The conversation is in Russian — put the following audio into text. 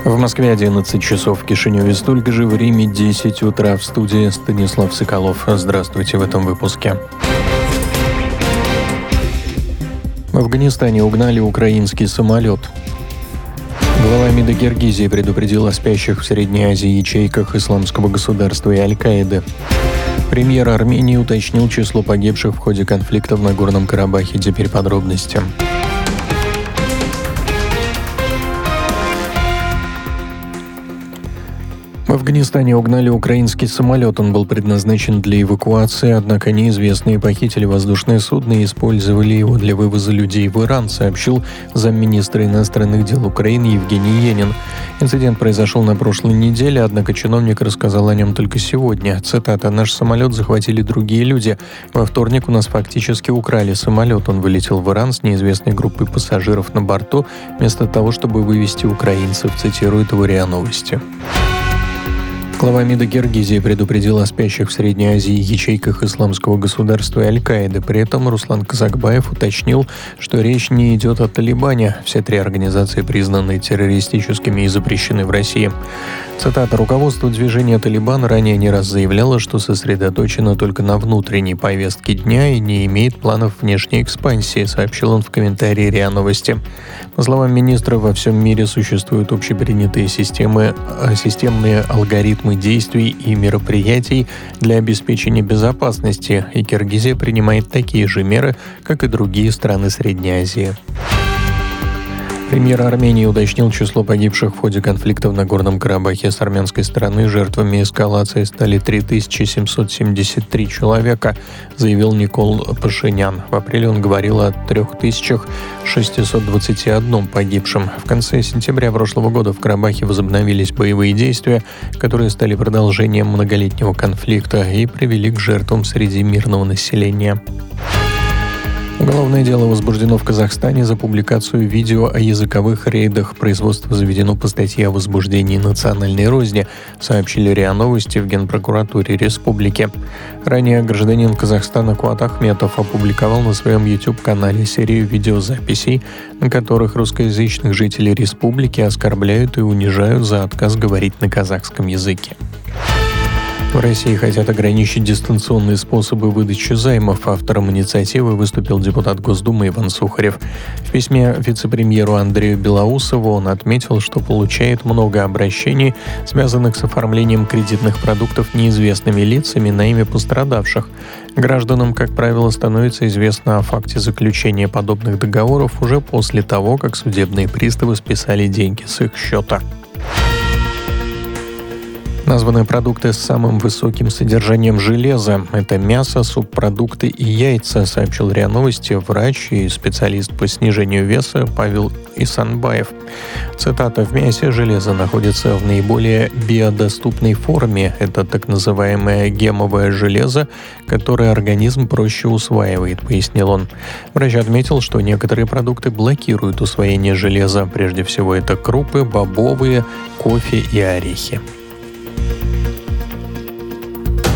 В Москве 11 часов, в Кишиневе столько же, в Риме 10 утра. В студии Станислав Соколов. Здравствуйте в этом выпуске. В Афганистане угнали украинский самолет. Глава МИДа Киргизии предупредил о спящих в Средней Азии ячейках Исламского государства и Аль-Каиды. Премьер Армении уточнил число погибших в ходе конфликта в Нагорном Карабахе. Теперь подробности. В Афганистане угнали украинский самолет. Он был предназначен для эвакуации, однако неизвестные похитили воздушное судно и использовали его для вывоза людей в Иран, сообщил замминистра иностранных дел Украины Евгений Енин. Инцидент произошел на прошлой неделе, однако чиновник рассказал о нем только сегодня. Цитата: «Наш самолет захватили другие люди. Во вторник у нас фактически украли самолет. Он вылетел в Иран с неизвестной группой пассажиров на борту, вместо того, чтобы вывезти украинцев», цитирует его РИА Новости. Глава МИДа Киргизии предупредил о спящих в Средней Азии ячейках Исламского государства и Аль-Каиды. При этом Руслан Казакбаев уточнил, что речь не идет о Талибане. Все три организации признаны террористическими и запрещены в России. Цитата: «Руководство движения «Талибан» ранее не раз заявляло, что сосредоточено только на внутренней повестке дня и не имеет планов внешней экспансии», сообщил он в комментарии РИА Новости. По словам министра, во всем мире существуют общепринятые системные алгоритмы действий и мероприятий для обеспечения безопасности, и Киргизия принимает такие же меры, как и другие страны Средней Азии. Премьер Армении уточнил число погибших в ходе конфликта в Нагорном Карабахе. С армянской стороны жертвами эскалации стали 3773 человека, заявил Никол Пашинян. В апреле он говорил о 3621 погибшем. В конце сентября прошлого года в Карабахе возобновились боевые действия, которые стали продолжением многолетнего конфликта и привели к жертвам среди мирного населения. Уголовное дело возбуждено в Казахстане за публикацию видео о языковых рейдах. Производство заведено по статье о возбуждении национальной розни, сообщили РИА Новости в Генпрокуратуре Республики. Ранее гражданин Казахстана Куат Ахметов опубликовал на своем YouTube-канале серию видеозаписей, на которых русскоязычных жителей республики оскорбляют и унижают за отказ говорить на казахском языке. В России хотят ограничить дистанционные способы выдачи займов. Автором инициативы выступил депутат Госдумы Иван Сухарев. В письме вице-премьеру Андрею Белоусову он отметил, что получает много обращений, связанных с оформлением кредитных продуктов неизвестными лицами на имя пострадавших. Гражданам, как правило, становится известно о факте заключения подобных договоров уже после того, как судебные приставы списали деньги с их счета. Названы продукты с самым высоким содержанием железа. Это мясо, субпродукты и яйца, сообщил РИА Новости врач и специалист по снижению веса Павел Исанбаев. Цитата: «В мясе железо находится в наиболее биодоступной форме. Это так называемое гемовое железо, которое организм проще усваивает», пояснил он. Врач отметил, что некоторые продукты блокируют усвоение железа. Прежде всего это крупы, бобовые, кофе и орехи.